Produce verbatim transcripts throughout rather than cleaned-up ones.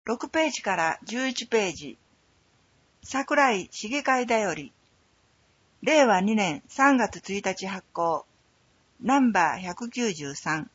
ろくページからじゅういちページ、桜井市議会だより、れいわにねんさんがつついたち発行、ナンバーひゃくきゅうじゅうさん。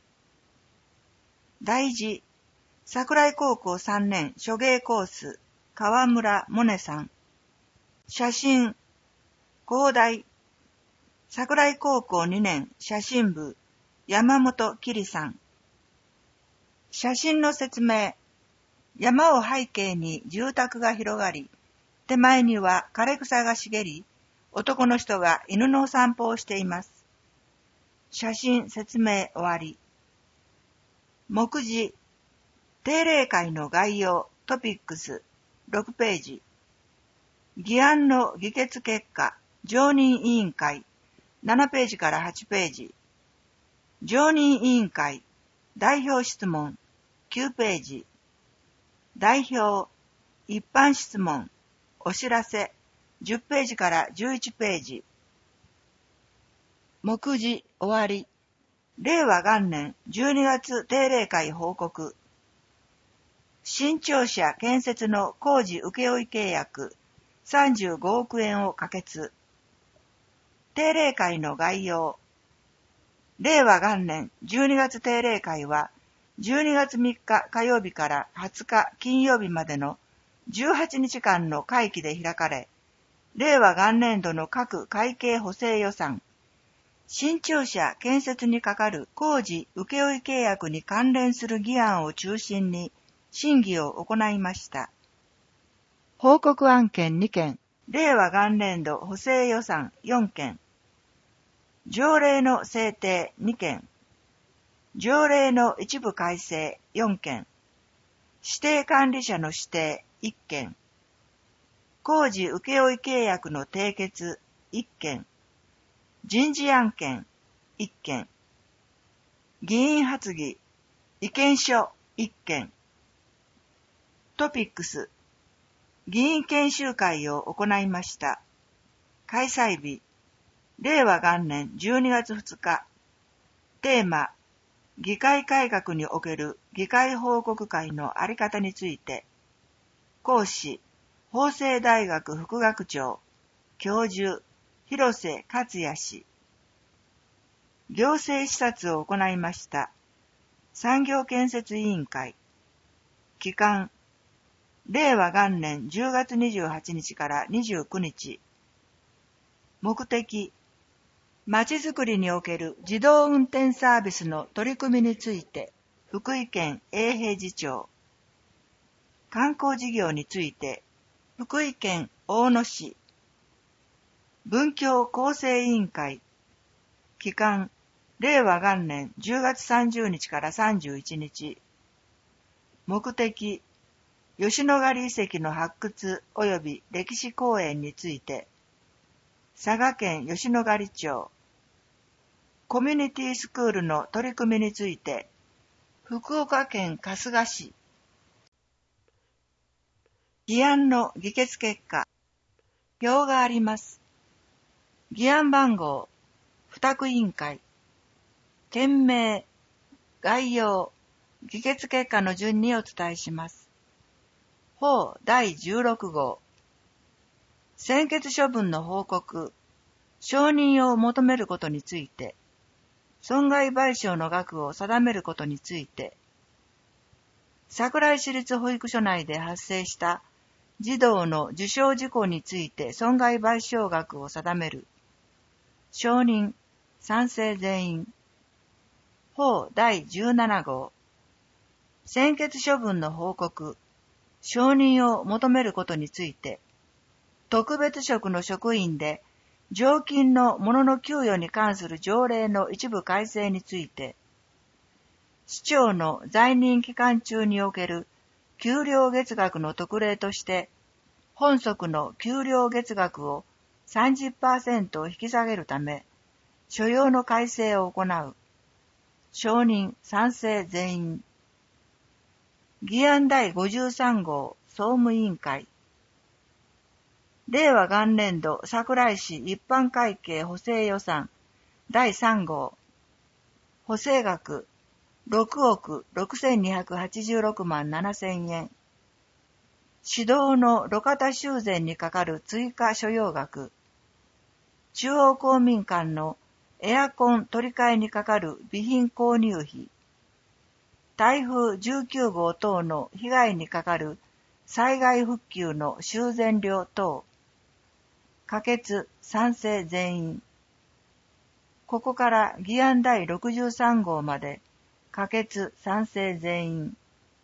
題字、桜井高校さんねん初芸コース、川村萌音さん。写真、広大、桜井高校にねん写真部、山本桐さん。写真の説明、山を背景に住宅が広がり、手前には枯れ草が茂り、男の人が犬の散歩をしています。写真説明終わり。目次、定例会の概要、トピックス、ろくページ。議案の議決結果、常任委員会、ななページからはちページ。常任委員会、代表質問、きゅうページ。代表、一般質問、お知らせ、じゅっページからじゅういちページ。目次終わり。れいわ元年じゅうにがつ定例会報告。新庁舎建設の工事請負契約さんじゅうごおくえんを可決。定例会の概要。れいわ元年じゅうにがつ定例会はじゅうにがつみっか火曜日からはつか金曜日までのじゅうはちにちかんの会期で開かれ、れいわ元年度の各会計補正予算、新庁舎建設にかかる工事請負契約に関連する議案を中心に審議を行いました。報告案件にけん、れいわ元年度補正予算よんけん、条例の制定にけん、条例の一部改正よんけん、指定管理者の指定いっけん、工事請負契約の締結いっけん、人事案件いっけん、議員発議、意見書いっけん。トピックス、議員研修会を行いました。開催日、れいわ元年じゅうにがつふつか。テーマ、議会改革における議会報告会のあり方について。講師、法政大学副学長、教授、広瀬克也氏。行政視察を行いました。産業建設委員会。期間、れいわ元年じゅうがつにじゅうはちにちからにじゅうくにち。目的、まちづくりにおける自動運転サービスの取り組みについて、福井県永平寺町。観光事業について、福井県大野市。文教構成委員会。期間、れいわ元年じゅうがつさんじゅうにちからさんじゅういちにち。目的、吉野ヶ里遺跡の発掘及び歴史公園について、佐賀県吉野ヶ里町。コミュニティスクールの取り組みについて、福岡県春日市。議案の議決結果。表があります。議案番号、付託委員会。件名、概要、議決結果の順にお伝えします。法だいじゅうろくごう。専決処分の報告、承認を求めることについて、損害賠償の額を定めることについて、桜井市立保育所内で発生した児童の受傷事故について損害賠償額を定める。承認、賛成全員。法だいじゅうななごう。専決処分の報告、承認を求めることについて、特別職の職員で、常勤の者の給与に関する条例の一部改正について、市長の在任期間中における給料月額の特例として、本則の給料月額を さんじゅっパーセント 引き下げるため、所要の改正を行う。承認、賛成全員。議案だいごじゅうさんごう総務委員会。れいわ元年度桜井市一般会計補正予算だいさんごう。補正額ろくおくろくせんにひゃくはちじゅうろくまんななせんえん。市道の路肩修繕にかかる追加所要額。中央公民館のエアコン取り替えにかかる備品購入費。台風じゅうきゅうごう等の被害にかかる災害復旧の修繕料等。可決賛成全員。ここから議案だいろくじゅうさんごうまで可決賛成全員。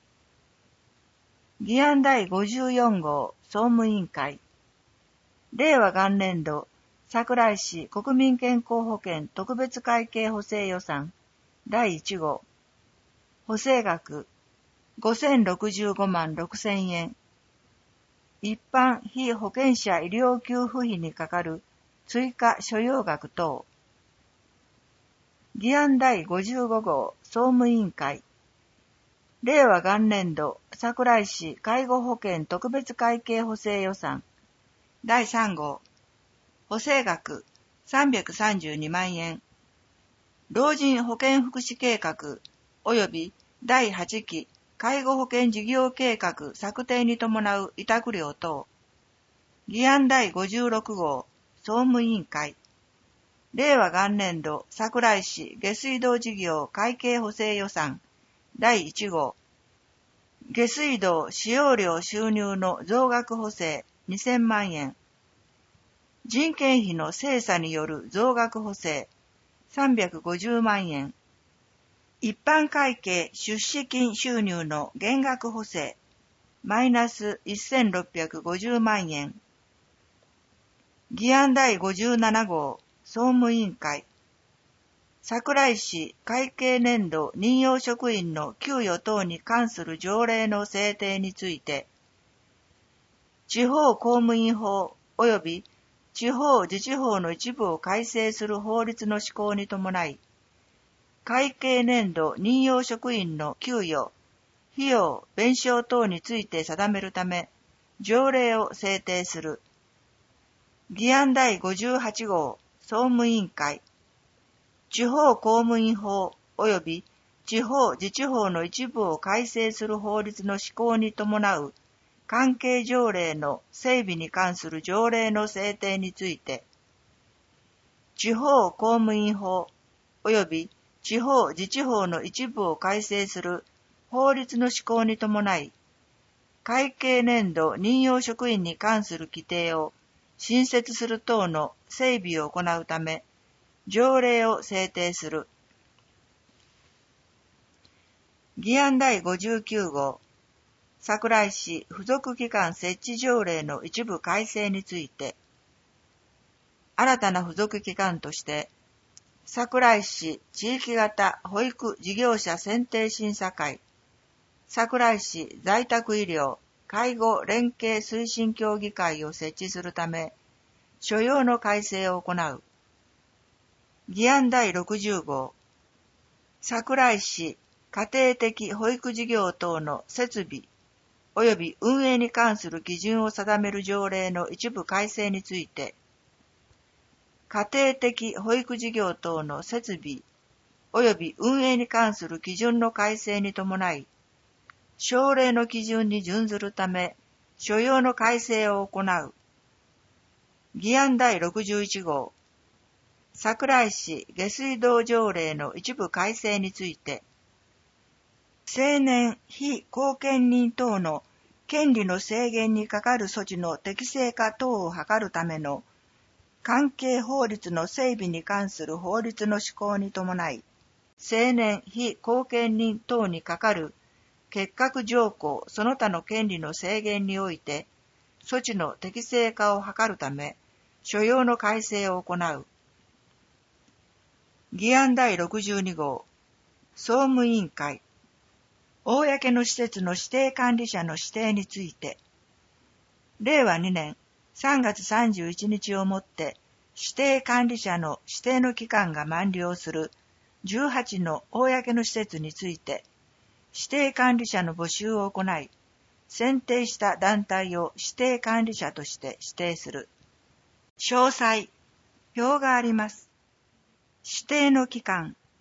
議案だいごじゅうよんごう総務委員会。令和元年度桜井市国民健康保険特別会計補正予算だいいちごう。補正額ごせんろくじゅうごまんろくせんえん。一般非保険者医療給付費にかかる追加所要額等。議案だいごじゅうごごう総務委員会。令和元年度桜井市介護保険特別会計補正予算だいさんごう。補正額さんびゃくさんじゅうにまんえん。老人保健福祉計画及びだいはちき介護保険事業計画策定に伴う委託料等。議案だいごじゅうろくごう総務委員会。令和元年度桜井市下水道事業会計補正予算だいいちごう。下水道使用料収入の増額補正にせんまんえん。人件費の精査による増額補正さんびゃくごじゅうまんえん。一般会計出資金収入の減額補正マイナスせんろっぴゃくごじゅうまんえん。議案だいごじゅうななごう総務委員会。桜井市会計年度任用職員の給与等に関する条例の制定について、地方公務員法及び地方自治法の一部を改正する法律の施行に伴い、会計年度任用職員の給与、費用、弁償等について定めるため、条例を制定する。議案だいごじゅうはちごう総務委員会。地方公務員法及び地方自治法の一部を改正する法律の施行に伴う関係条例の整備に関する条例の制定について、地方公務員法及び地方自治法の一部を改正する法律の施行に伴い、会計年度任用職員に関する規定を新設する等の整備を行うため、条例を制定する。議案だいごじゅうきゅうごう桜井市付属機関設置条例の一部改正について、新たな付属機関として、桜井市地域型保育事業者選定審査会、桜井市在宅医療介護連携推進協議会を設置するため、所要の改正を行う。議案だいろくじゅうごう桜井市家庭的保育事業等の設備及び運営に関する基準を定める条例の一部改正について、家庭的保育事業等の設備及び運営に関する基準の改正に伴い、省令の基準に準ずるため、所要の改正を行う。議案だいろくじゅういちごう桜井市下水道条例の一部改正について、成年非後見人等の権利の制限にかかる措置の適正化等を図るための関係法律の整備に関する法律の施行に伴い、成年非後見人等にかかる結核条項その他の権利の制限において、措置の適正化を図るため、所要の改正を行う。議案だいろくじゅうにごう総務委員会。公の施設の指定管理者の指定について、れいわにねんさんがつさんじゅういちにちをもって指定管理者の指定の期間が満了するじゅうはちの公の施設について、指定管理者の募集を行い、選定した団体を指定管理者として指定する。詳細、表があります。指定の期間、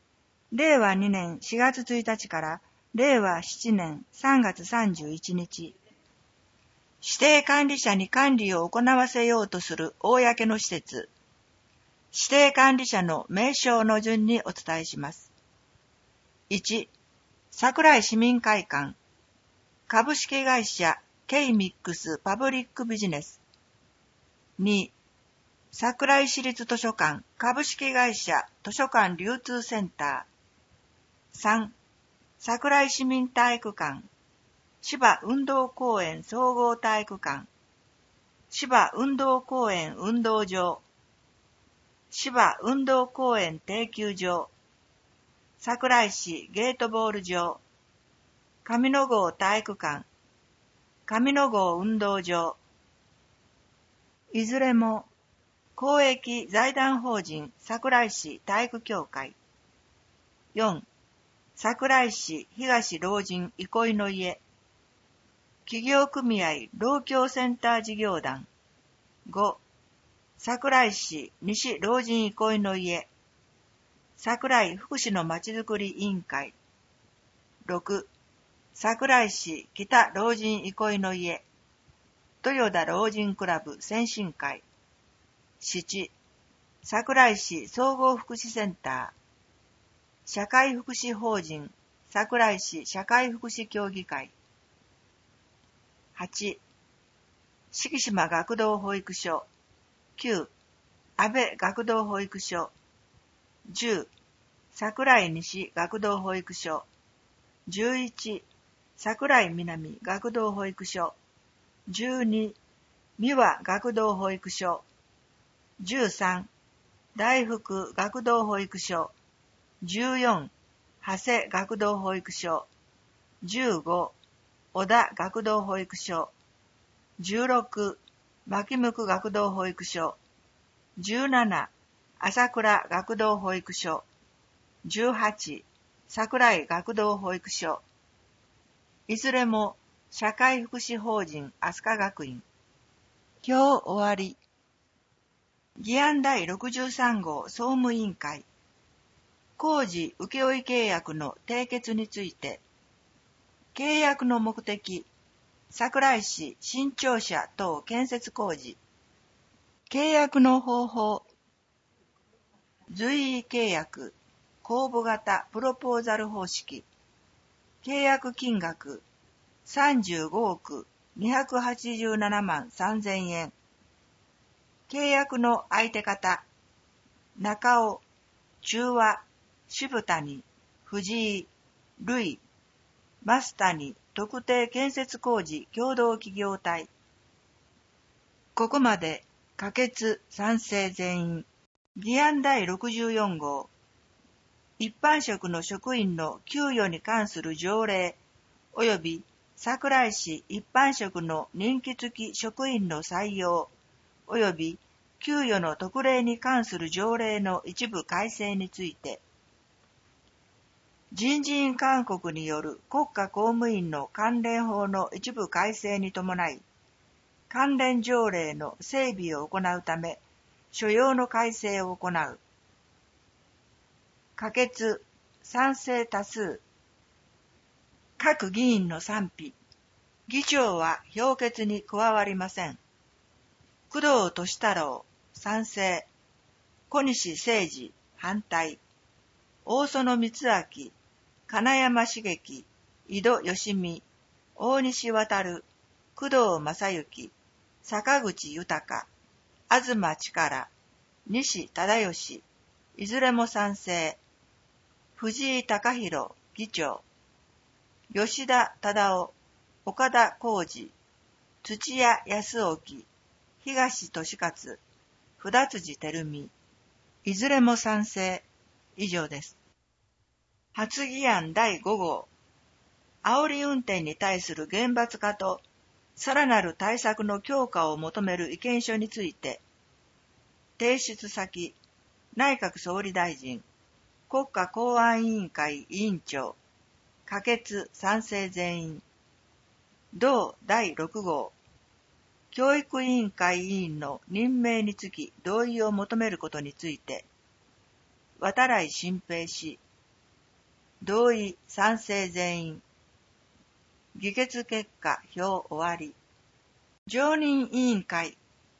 れいわにねんしがつついたちかられいわしちねんさんがつさんじゅういちにち、指定管理者に管理を行わせようとする公の施設、指定管理者の名称の順にお伝えします。いち、桜井市民会館、株式会社 ケイミックス パブリックビジネス。に、桜井市立図書館株式会社図書館流通センター。さん、桜井市民体育館、芝運動公園総合体育館、芝運動公園運動場、芝運動公園定休場、桜井市ゲートボール場、上野郷体育館、上野郷運動場。いずれも公益財団法人桜井市体育協会。よん、桜井市東老人憩いの家、企業組合老協センター事業団。ご、桜井市西老人憩いの家、桜井福祉のまちづくり委員会。ろく、桜井市北老人憩いの家、豊田老人クラブ先進会。なな、桜井市総合福祉センター、社会福祉法人桜井市社会福祉協議会。はち、敷島学童保育所。きゅう、安倍学童保育所。じゅう、桜井西学童保育所。じゅういち、桜井南学童保育所。じゅうに、三輪学童保育所。じゅうさん、大福学童保育所。じゅうよん、長谷学童保育所。じゅうご、小田学童保育所。じゅうろく、牧向学童保育所。じゅうなな、朝倉学童保育所。じゅうはち、桜井学童保育所。いずれも社会福祉法人飛鳥学院。今日終わり。議案第ろくじゅうさん号総務委員会。工事請負契約の締結について、契約の目的、桜井市新庁舎等建設工事、契約の方法、随意契約、公募型プロポーザル方式、契約金額さんじゅうごおくにひゃくはちじゅうななまんさんぜんえん、契約の相手方、中尾、中和、渋谷、藤井、類、増谷特定建設工事共同企業体。ここまで可決賛成全員。議案第ろくじゅうよん号。一般職の職員の給与に関する条例及び桜井市一般職の任期付き職員の採用及び給与の特例に関する条例の一部改正について、人事院勧告による国家公務員の関連法の一部改正に伴い、関連条例の整備を行うため、所要の改正を行う。可決、賛成多数。各議員の賛否。議長は評決に加わりません。工藤俊太郎、賛成。小西誠二、反対。大園光明、金山茂樹、井戸義美、大西航、工藤正幸、坂口豊、東力、西忠義、いずれも賛成。藤井貴弘、議長。吉田忠夫、岡田浩二、土屋康興、東俊勝、札辻照美、いずれも賛成。以上です。発議案だいご号。煽り運転に対する厳罰化と、さらなる対策の強化を求める意見書について、提出先、内閣総理大臣、国家公安委員会委員長、可決賛成全員。同だいろく号。教育委員会委員の任命につき同意を求めることについて、渡来新平氏、 同意賛成全員。議決結果表終わり。常任委員会。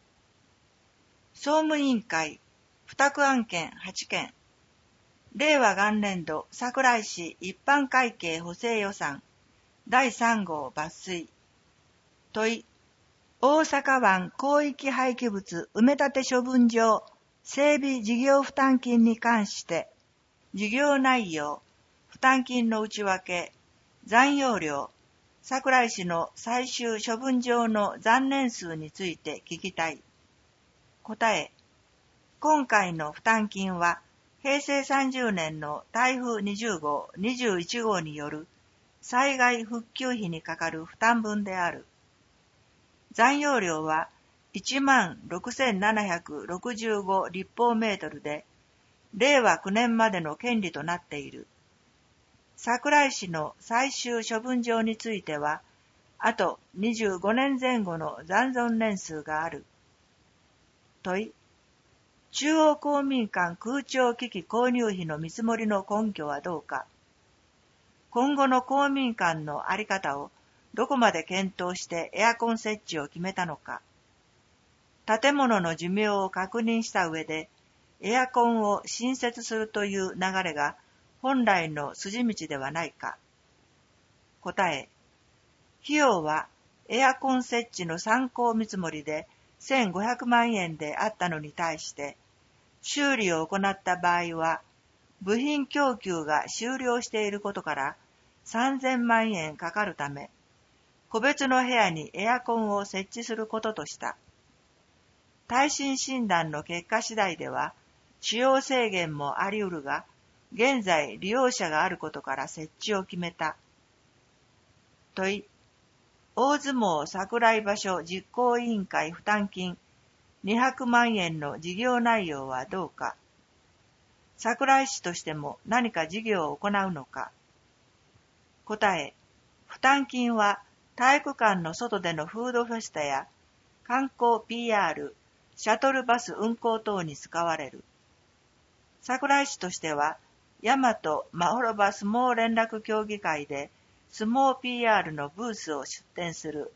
総務委員会付託案件はちけん。令和元年度桜井市一般会計補正予算だいさん号抜粋。問い。大阪湾広域廃棄物埋め立て処分場整備事業負担金に関して、事業内容、負担金の内訳、残容量、桜井市の最終処分場の残年数について聞きたい。答え。今回の負担金は、平成さんじゅうねんの台風にじゅう号、にじゅういち号による災害復旧費にかかる負担分である。残容量はいちまんろくせんななひゃくろくじゅうご立方メートルで、令和きゅうねんまでの権利となっている。桜井市の最終処分場については、あとにじゅうごねんぜん後の残存年数がある。問い。中央公民館空調機器購入費の見積もりの根拠はどうか。今後の公民館の在り方をどこまで検討してエアコン設置を決めたのか。建物の寿命を確認した上で、エアコンを新設するという流れが本来の筋道ではないか。答え。費用はエアコン設置の参考見積もりでせんごひゃくまんえんであったのに対して、修理を行った場合は、部品供給が終了していることからさんぜんまんえんかかるため、個別の部屋にエアコンを設置することとした。耐震診断の結果次第では、使用制限もあり得るが、現在利用者があることから設置を決めた。問い。大相撲桜井場所実行委員会負担金にひゃくまんえんの事業内容はどうか。桜井市としても何か事業を行うのか。答え。負担金は体育館の外でのフードフェスタや観光 ピーアール、シャトルバス運行等に使われる。桜井市としては、大和まほろば相撲連絡協議会で相撲 ピーアール のブースを出展する。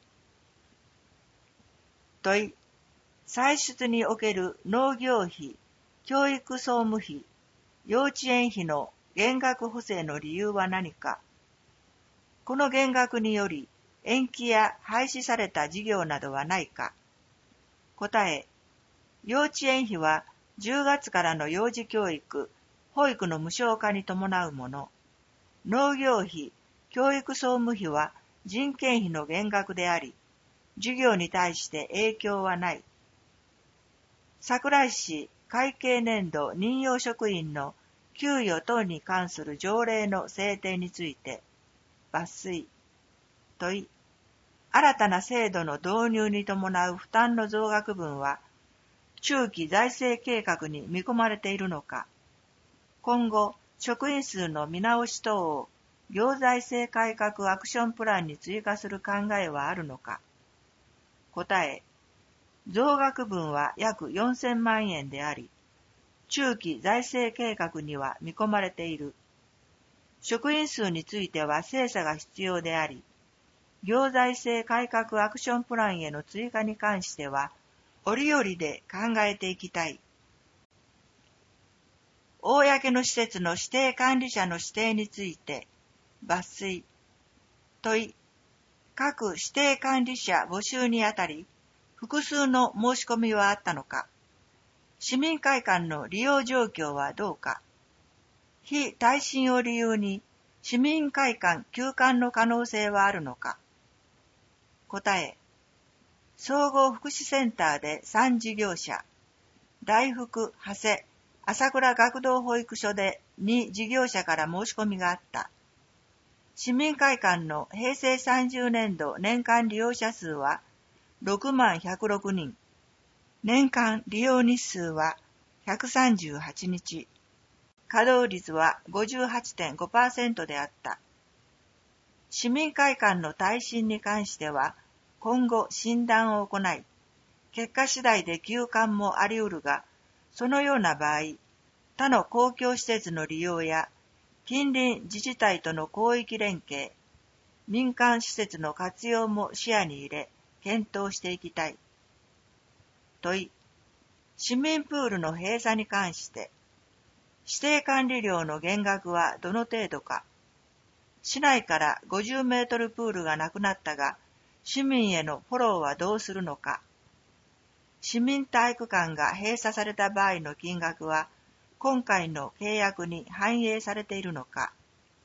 問い。歳出における農業費、教育総務費、幼稚園費の減額補正の理由は何か。この減額により延期や廃止された事業などはないか。答え。幼稚園費はじゅうがつからの幼児教育、保育の無償化に伴うもの。農業費、教育総務費は人件費の減額であり、事業に対して影響はない。桜井市会計年度任用職員の給与等に関する条例の制定について、抜粋。問い。新たな制度の導入に伴う負担の増額分は、中期財政計画に見込まれているのか。今後、職員数の見直し等を行財政改革アクションプランに追加する考えはあるのか。答え。増額分は約よんせんまんえんであり、中期財政計画には見込まれている。職員数については精査が必要であり、行財政改革アクションプランへの追加に関しては、折々で考えていきたい。公の施設の指定管理者の指定について、抜粋。問い。各指定管理者募集にあたり、複数の申し込みはあったのか。市民会館の利用状況はどうか。非耐震を理由に市民会館休館の可能性はあるのか。答え。総合福祉センターでさん事業者、大福、長谷、朝倉学童保育所でに事業者から申し込みがあった。市民会館の平成さんじゅうねん度年間利用者数はろくまんひゃくろくにん、年間利用日数はひゃくさんじゅうはちにち、稼働率は ごじゅうはちてんごパーセント であった。市民会館の耐震に関しては、今後診断を行い、結果次第で休館もあり得るが、そのような場合、他の公共施設の利用や近隣自治体との広域連携、民間施設の活用も視野に入れ、検討していきたい。問い、市民プールの閉鎖に関して、指定管理料の減額はどの程度か。市内からごじゅうメートルプールがなくなったが、市民へのフォローはどうするのか。市民体育館が閉鎖された場合の金額は、今回の契約に反映されているのか。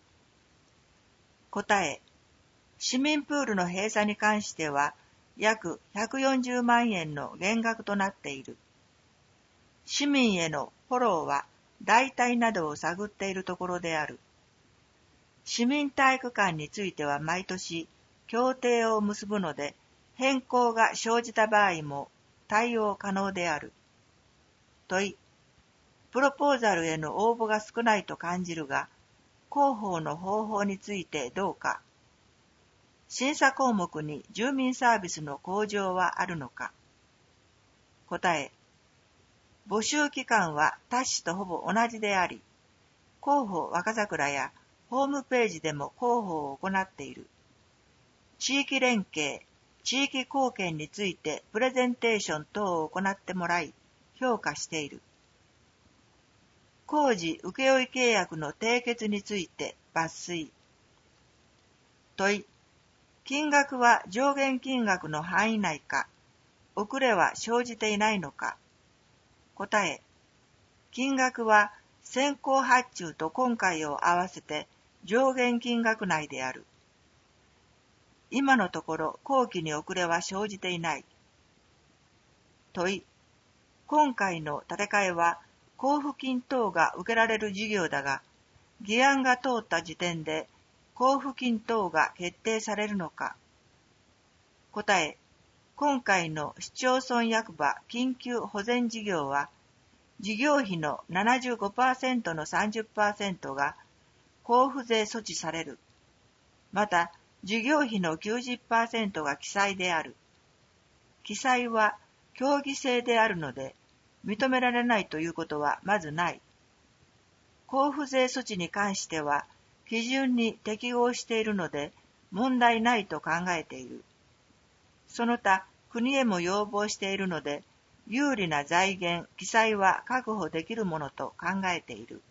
答え、市民プールの閉鎖に関しては、約ひゃくよんじゅうまんえんの減額となっている。市民へのフォローは、代替などを探っているところである。市民体育館については毎年、協定を結ぶので、変更が生じた場合も対応可能である。問い、プロポーザルへの応募が少ないと感じるが、広報の方法についてどうか。審査項目に住民サービスの向上はあるのか。答え、募集期間は他市とほぼ同じであり、広報若桜やホームページでも広報を行っている。地域連携、地域貢献についてプレゼンテーション等を行ってもらい、評価している。工事請負契約の締結について抜粋。問い、金額は上限金額の範囲内か、遅れは生じていないのか。答え、金額は先行発注と今回を合わせて上限金額内である。今のところ工期に遅れは生じていない。問い、今回の建て替えは交付金等が受けられる事業だが、議案が通った時点で交付金等が決定されるのか。答え、今回の市町村役場緊急保全事業は、事業費の ななじゅうごパーセント の さんじゅっパーセント が交付税措置される。また、事業費の きゅうじゅっパーセント が記載である。記載は協議制であるので、認められないということはまずない。交付税措置に関しては、基準に適合しているので、問題ないと考えている。その他、国へも要望しているので、有利な財源、記載は確保できるものと考えている。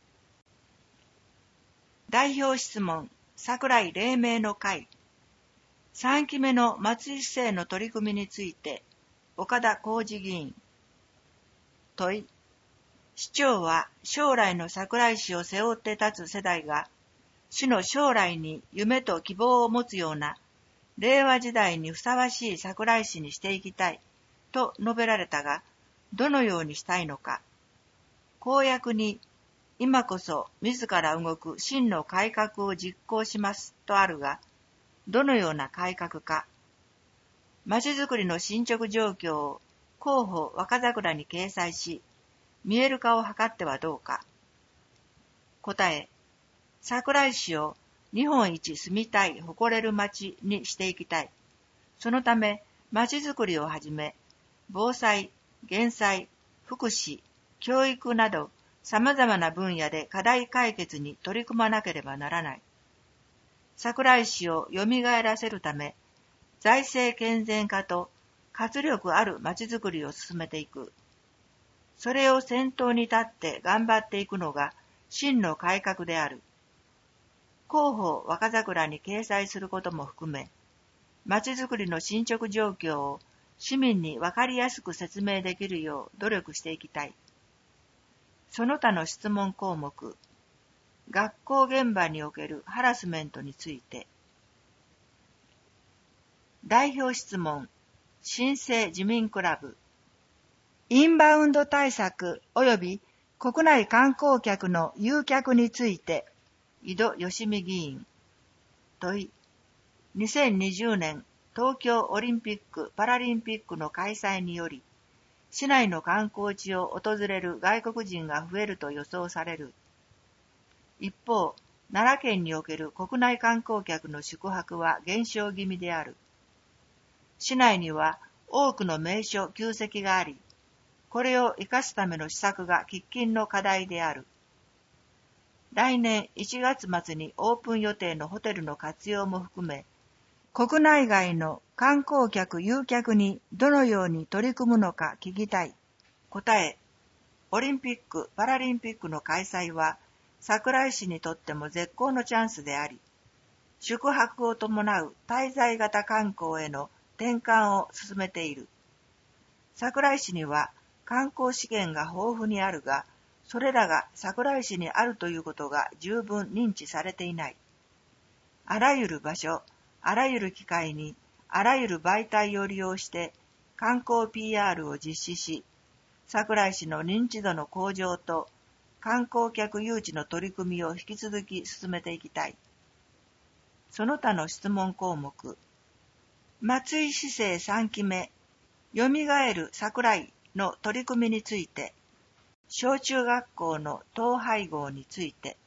代表質問、櫻井黎明の会。さんきめの松井市政の取り組みについて、岡田浩二議員。問い、市長は将来の櫻井市を背負って立つ世代が、市の将来に夢と希望を持つような、令和時代にふさわしい櫻井市にしていきたい、と述べられたが、どのようにしたいのか。公約に、今こそ自ら動く真の改革を実行しますとあるが、どのような改革か。まちづくりの進捗状況を広報若桜に掲載し、見える化を図ってはどうか。答え、櫻井市を日本一住みたい誇れる町にしていきたい。そのため、まちづくりをはじめ、防災、減災、福祉、教育など様々な分野で課題解決に取り組まなければならない。櫻井市を蘇らせるため、財政健全化と活力あるまちづくりを進めていく。それを先頭に立って頑張っていくのが真の改革である。広報若桜に掲載することも含め、まちづくりの進捗状況を市民にわかりやすく説明できるよう努力していきたい。その他の質問項目、学校現場におけるハラスメントについて。代表質問、新生自民クラブ。インバウンド対策及び国内観光客の誘客について、井戸義美議員。問い、にせんにじゅうねん東京オリンピック・パラリンピックの開催により、市内の観光地を訪れる外国人が増えると予想される。一方、奈良県における国内観光客の宿泊は減少気味である。市内には多くの名所旧跡があり、これを生かすための施策が喫緊の課題である。 来年いちがつ末にオープン予定のホテルの活用も含め、国内外の観光客誘客にどのように取り組むのか聞きたい。答え、オリンピック・パラリンピックの開催は桜井市にとっても絶好のチャンスであり、宿泊を伴う滞在型観光への転換を進めている。桜井市には観光資源が豊富にあるが、それらが桜井市にあるということが十分認知されていない。あらゆる場所、あらゆる機会に、あらゆる媒体を利用して観光 ピーアール を実施し、桜井市の認知度の向上と観光客誘致の取り組みを引き続き進めていきたい。その他の質問項目、松井市政さんきめ、よみがえる桜井の取り組みについて、小中学校の統廃合について。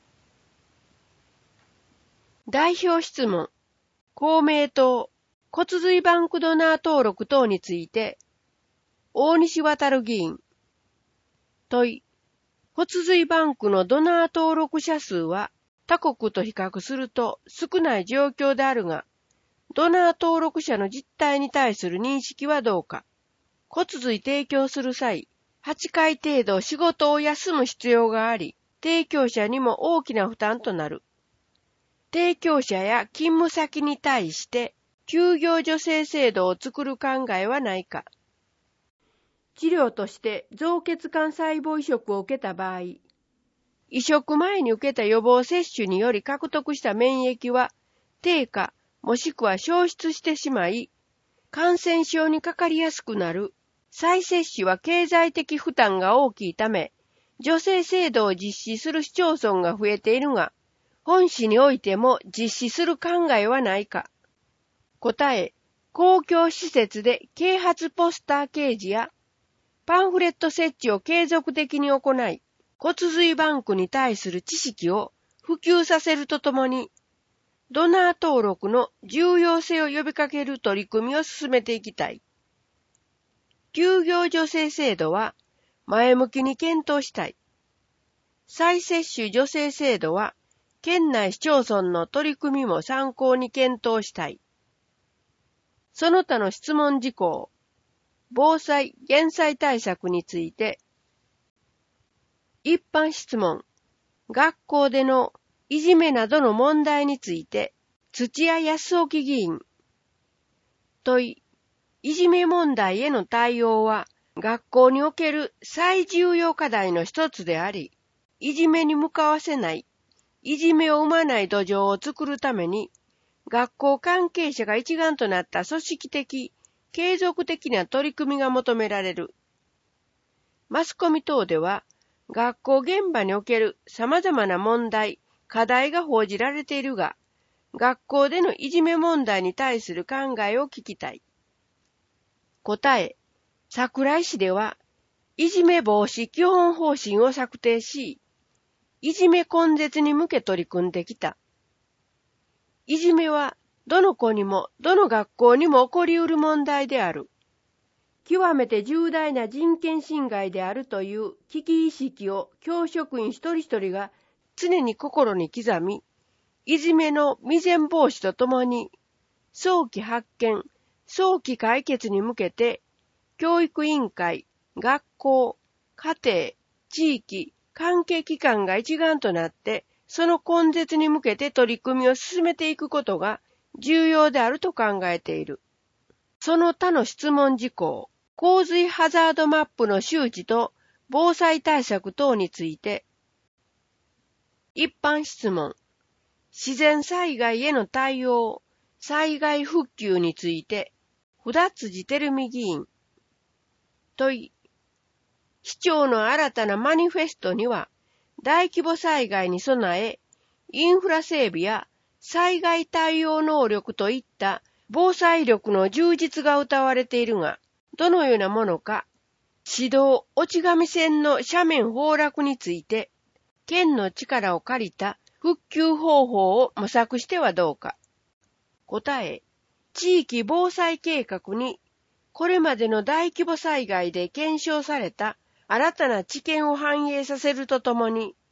代表質問、公明党、骨髄バンクドナー登録等について、大西航議員。問い、骨髄バンクのドナー登録者数は他国と比較すると少ない状況であるが、ドナー登録者の実態に対する認識はどうか。骨髄提供する際、はちかい程度仕事を休む必要があり、提供者にも大きな負担となる。提供者や勤務先に対して休業助成制度を作る考えはないか。治療として造血幹細胞移植を受けた場合、移植前に受けた予防接種により獲得した免疫は低下もしくは消失してしまい、感染症にかかりやすくなる。再接種は経済的負担が大きいため、助成制度を実施する市町村が増えているが、本市においても実施する考えはないか。答え、公共施設で啓発ポスター掲示やパンフレット設置を継続的に行い、骨髄バンクに対する知識を普及させるとともに、ドナー登録の重要性を呼びかける取り組みを進めていきたい。休業助成制度は前向きに検討したい。再接種助成制度は県内市町村の取り組みも参考に検討したい。その他の質問事項、防災・減災対策について、一般質問、学校でのいじめなどの問題について、土屋康興議員。問い、いじめ問題への対応は、学校における最重要課題の一つであり、いじめに向かわせない、いじめを生まない土壌を作るために、学校関係者が一丸となった組織的、継続的な取り組みが求められる。マスコミ等では、学校現場における様々な問題、課題が報じられているが、学校でのいじめ問題に対する考えを聞きたい。答え、桜井市では、いじめ防止基本方針を策定し、いじめ根絶に向け取り組んできた。いじめは、どの子にも、どの学校にも起こりうる問題である。極めて重大な人権侵害であるという危機意識を教職員一人一人が常に心に刻み、いじめの未然防止とともに、早期発見、早期解決に向けて、教育委員会、学校、家庭、地域、関係機関が一丸となって、その根絶に向けて取り組みを進めていくことが重要であると考えている。その他の質問事項、洪水ハザードマップの周知と防災対策等について、一般質問、自然災害への対応、災害復旧について、ふだつじてるみ議員。問い、市長の新たなマニフェストには、大規模災害に備え、インフラ整備や災害対応能力といった防災力の充実が謳われているが、どのようなものか、市道落上線の斜面崩落について、県の力を借りた復旧方法を模索してはどうか。答え、地域防災計画に、これまでの大規模災害で検証された新たな知見を反映させるとともに、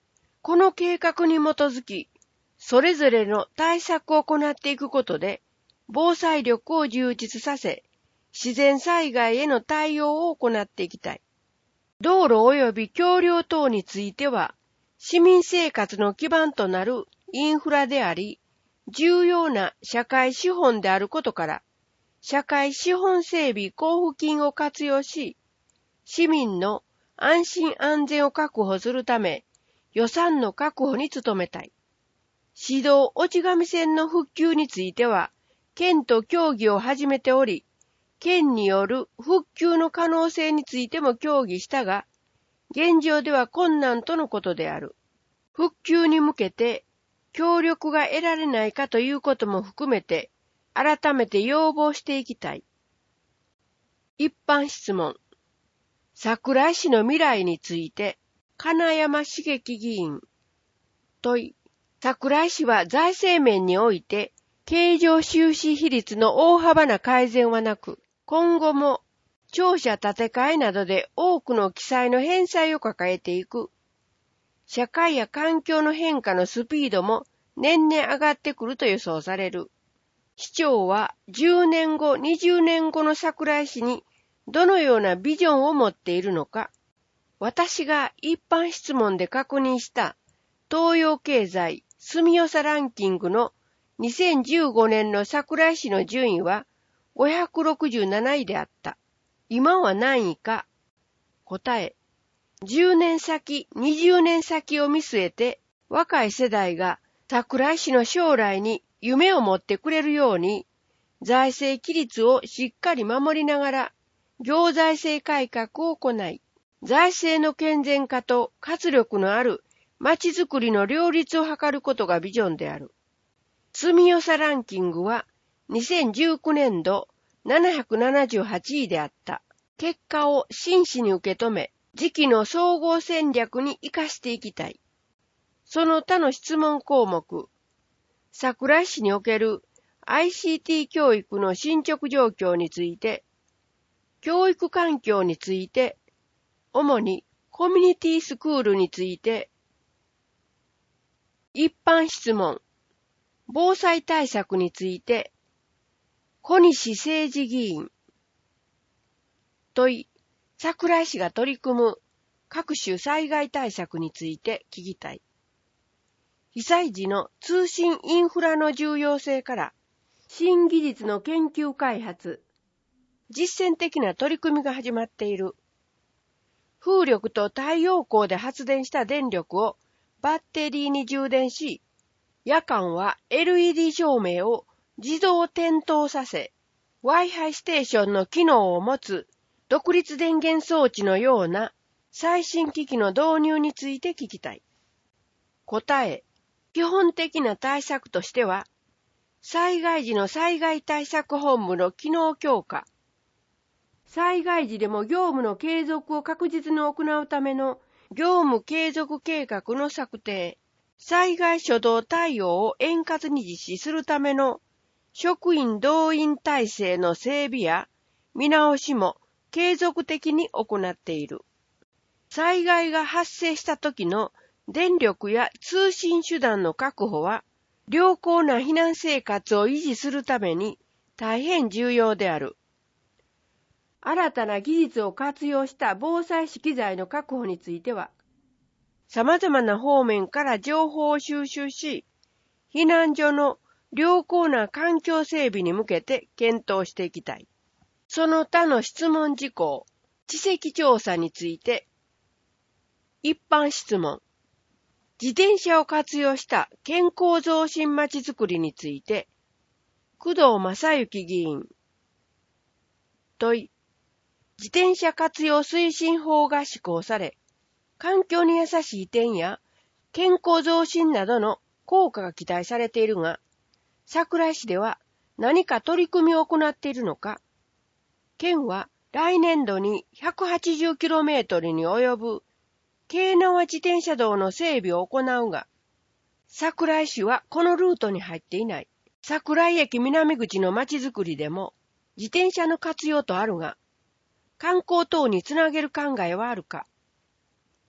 この計画に基づき、それぞれの対策を行っていくことで、防災力を充実させ、自然災害への対応を行っていきたい。道路及び橋梁等については、市民生活の基盤となるインフラであり、重要な社会資本であることから、社会資本整備交付金を活用し、市民の安心安全を確保するため、予算の確保に努めたい。市道落上線の復旧については、県と協議を始めており、県による復旧の可能性についても協議したが、現状では困難とのことである。復旧に向けて協力が得られないかということも含めて、改めて要望していきたい。一般質問。桜井市の未来について、金山茂樹議員。問い。桜井市は財政面において、経常収支比率の大幅な改善はなく、今後も庁舎建て替えなどで多くの記載の返済を抱えていく。社会や環境の変化のスピードも年々上がってくると予想される。市長はじゅうねんご、にじゅうねんごの桜井市にどのようなビジョンを持っているのか。私が一般質問で確認した東洋経済住みよさランキングのにせんじゅうごねんの桜井市の順位はごひゃくろくじゅうなないであった。今は何位か。答え。じゅうねんさき、にじゅうねんさきを見据えて若い世代が桜井市の将来に夢を持ってくれるように財政規律をしっかり守りながら行財政改革を行い、財政の健全化と活力のあるまちづくりの両立を図ることがビジョンである。住みよさランキングはにせんじゅうきゅうねんどななひゃくななじゅうはちいであった。結果を真摯に受け止め、次期の総合戦略に生かしていきたい。その他の質問項目。桜井市における アイシーティー 教育の進捗状況について、教育環境について、主にコミュニティスクールについて、一般質問。防災対策について、小西誠二議員。問い、桜井市が取り組む各種災害対策について聞きたい。被災時の通信インフラの重要性から、新技術の研究開発、実践的な取り組みが始まっている。風力と太陽光で発電した電力をバッテリーに充電し、夜間は エルイーディー 照明を自動点灯させ、Wi-Fi ステーションの機能を持つ独立電源装置のような最新機器の導入について聞きたい。答え、基本的な対策としては、災害時の災害対策本部の機能強化、災害時でも業務の継続を確実に行うための業務継続計画の策定、災害初動対応を円滑に実施するための職員動員体制の整備や見直しも継続的に行っている。災害が発生した時の電力や通信手段の確保は、良好な避難生活を維持するために大変重要である。新たな技術を活用した防災資機材の確保については、様々な方面から情報を収集し、避難所の良好な環境整備に向けて検討していきたい。その他の質問事項、地籍調査について、一般質問、自転車を活用した健康増進まちづくりについて、工藤正幸議員。問い、自転車活用推進法が施行され、環境に優しい点や健康増進などの効果が期待されているが、桜井市では何か取り組みを行っているのか。県は来年度に ひゃくはちじゅうキロメートル に及ぶ京奈和自転車道の整備を行うが、桜井市はこのルートに入っていない。桜井駅南口の街づくりでも自転車の活用とあるが、観光等につなげる考えはあるか。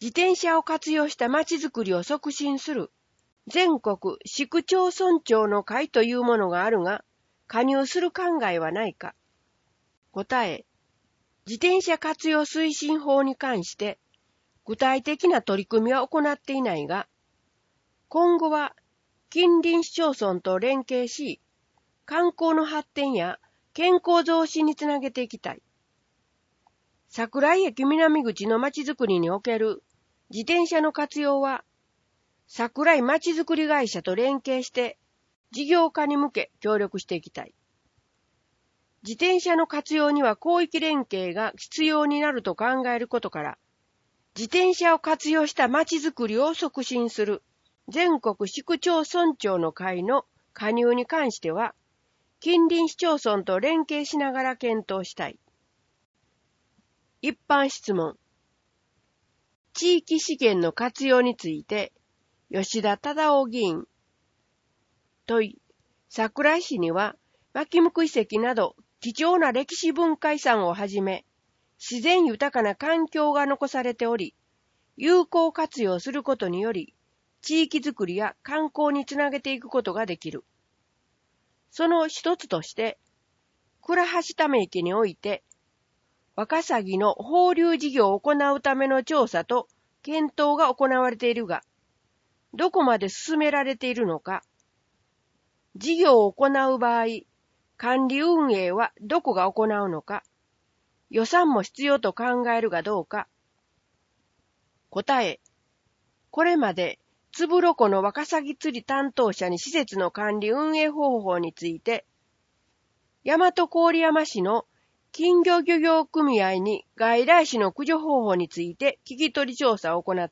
自転車を活用したまちづくりを促進する全国市区町村長の会というものがあるが、加入する考えはないか。答え、自転車活用推進法に関して具体的な取り組みは行っていないが、今後は近隣市町村と連携し、観光の発展や健康増進につなげていきたい。桜井駅南口のまちづくりにおける自転車の活用は、桜井まちづくり会社と連携して事業化に向け協力していきたい。自転車の活用には広域連携が必要になると考えることから、自転車を活用したまちづくりを促進する全国市区町村長の会の加入に関しては、近隣市町村と連携しながら検討したい。一般質問。地域資源の活用について、吉田忠夫議員。問い。桜井市には、牧向遺跡など貴重な歴史文化遺産をはじめ、自然豊かな環境が残されており、有効活用することにより、地域づくりや観光につなげていくことができる。その一つとして、倉橋溜池において、ワカサギの放流事業を行うための調査と検討が行われているが、どこまで進められているのか、事業を行う場合、管理運営はどこが行うのか、予算も必要と考えるがどうか。答え、これまで、つぶろこのワカサギ釣り担当者に施設の管理運営方法について、大和郡山市の金魚漁業組合に外来種の駆除方法について聞き取り調査を行った。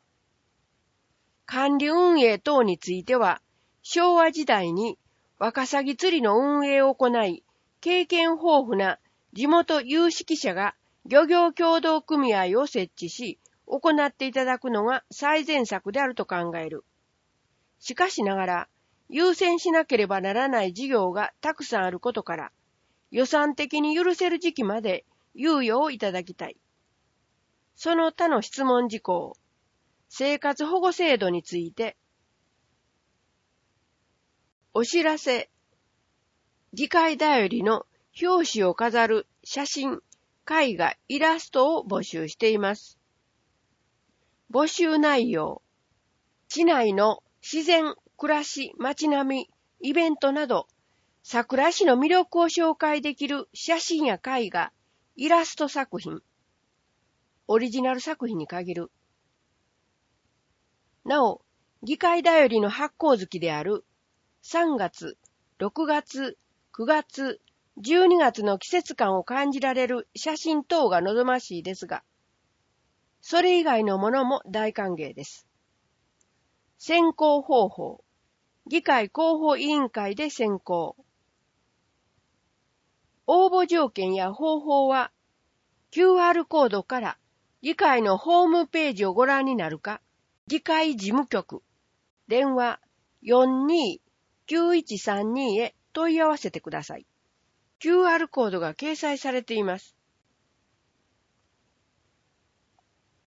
管理運営等については、昭和時代にワカサギ釣りの運営を行い、経験豊富な地元有識者が漁業協同組合を設置し、行っていただくのが最善策であると考える。しかしながら、優先しなければならない事業がたくさんあることから、予算的に許せる時期まで猶予をいただきたい。その他の質問事項、生活保護制度について、お知らせ、議会だよりの表紙を飾る写真、絵画、イラストを募集しています。募集内容、市内の自然、暮らし、街並み、イベントなど、桜市の魅力を紹介できる写真や絵画、イラスト作品、オリジナル作品に限る。なお、議会だよりの発行月であるさんがつ、ろくがつ、くがつ、じゅうにがつの季節感を感じられる写真等が望ましいですが、それ以外のものも大歓迎です。選考方法、議会広報委員会で選考。応募条件や方法は、キューアール コードから議会のホームページをご覧になるか、議会事務局、電話 よんにーきゅういちさんに へ問い合わせてください。キューアール コードが掲載されています。